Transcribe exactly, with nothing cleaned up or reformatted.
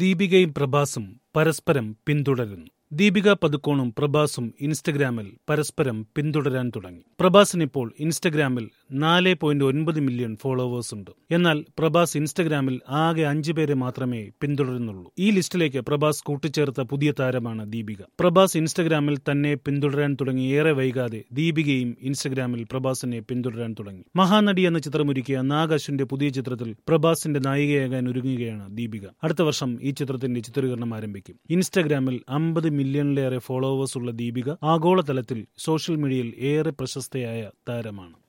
ദീപികയും പ്രഭാസും പരസ്പരം പിന്തുടരുന്നു. ദീപിക പദുക്കോണും പ്രഭാസും ഇൻസ്റ്റഗ്രാമിൽ പരസ്പരം പിന്തുടരാൻ തുടങ്ങി. പ്രഭാസിനിപ്പോൾ ഇൻസ്റ്റഗ്രാമിൽ നാല് പോയിന്റ് ഒൻപത് മില്യൺ ഫോളോവേഴ്സ് ഉണ്ട്. എന്നാൽ പ്രഭാസ് ഇൻസ്റ്റഗ്രാമിൽ ആകെ അഞ്ചു പേരെ മാത്രമേ പിന്തുടരുന്നുള്ളൂ. ഈ ലിസ്റ്റിലേക്ക് പ്രഭാസ് കൂട്ടിച്ചേർത്ത പുതിയ താരമാണ് ദീപിക. പ്രഭാസ് ഇൻസ്റ്റഗ്രാമിൽ തന്നെ പിന്തുടരാൻ തുടങ്ങി ഏറെ വൈകാതെ ദീപികയും ഇൻസ്റ്റഗ്രാമിൽ പ്രഭാസിനെ പിന്തുടരാൻ തുടങ്ങി. മഹാനടി എന്ന ചിത്രമൊരുക്കിയ നാഗ് അശ്വിന്റെ പുതിയ ചിത്രത്തിൽ പ്രഭാസിന്റെ നായികയാകാൻ ഒരുങ്ങുകയാണ് ദീപിക. അടുത്ത വർഷം ഈ ചിത്രത്തിന്റെ ചിത്രീകരണം ആരംഭിക്കും. ഇൻസ്റ്റഗ്രാമിൽ അമ്പത് മില്യണിലേറെ ഫോളോവേഴ്സ് ഉള്ള ദീപിക ആഗോളതലത്തിൽ സോഷ്യൽ മീഡിയയിൽ ഏറെ പ്രശസ്തയായ താരമാണ്.